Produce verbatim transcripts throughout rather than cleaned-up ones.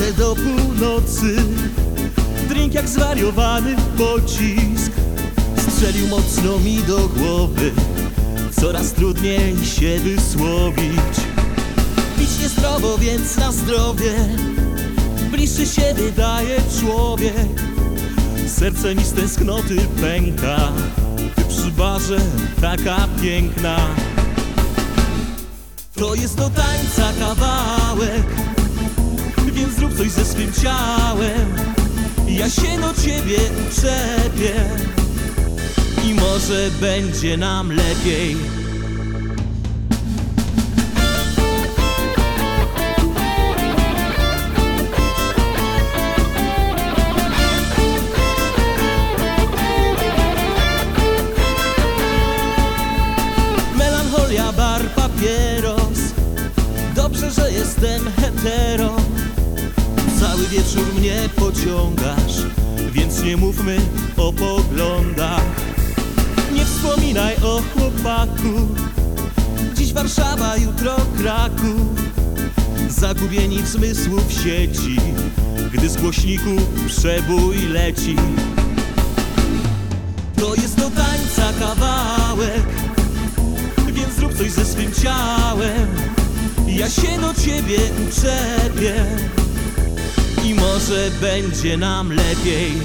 Jadę do północy, drink jak zwariowany pocisk strzelił mocno mi do głowy. Coraz trudniej się wysłowić. Pić niezdrowo, więc na zdrowie bliższy się wydaje człowiek. Serce mi z tęsknoty pęka, ty przy barze taka piękna. To jest do tańca kawałek, więc zrób coś ze swym ciałem. Ja się do ciebie uczepię i może będzie nam lepiej. Melancholia, bar, papieros. Dobrze, że jestem hetero. Cały wieczór mnie pociągasz, więc nie mówmy o poglądach. Nie wspominaj o chłopaku, dziś Warszawa, jutro Kraków. Zagubieni w zmysłów sieci, gdy z głośników przebój leci. To jest do tańca kawałek, więc zrób coś ze swym ciałem. Ja się do ciebie uczepię i może będzie nam lepiej.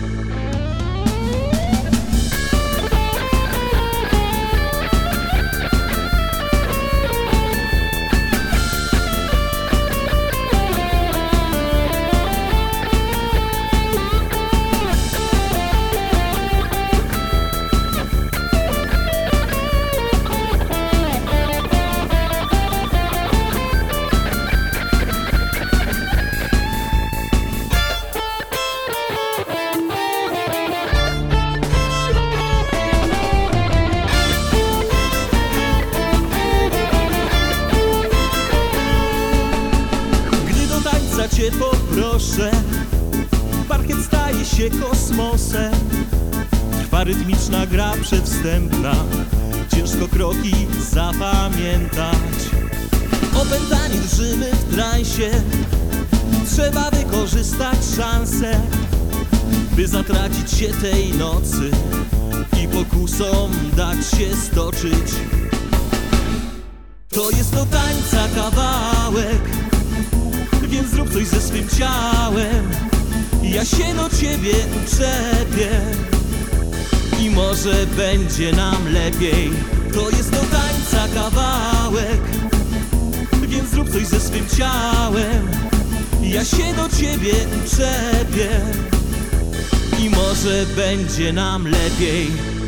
Cię poproszę, parkiet staje się kosmosem. Trwa rytmiczna gra przedwstępna, ciężko kroki zapamiętać. Opętani drżymy w transie, trzeba wykorzystać szansę, by zatracić się tej nocy i pokusom dać się stoczyć. To jest do tańca kawałek, więc zrób coś ze swym ciałem. Ja się do ciebie uczepię i może będzie nam lepiej. To jest do tańca kawałek, więc zrób coś ze swym ciałem. Ja się do ciebie uczepię i może będzie nam lepiej.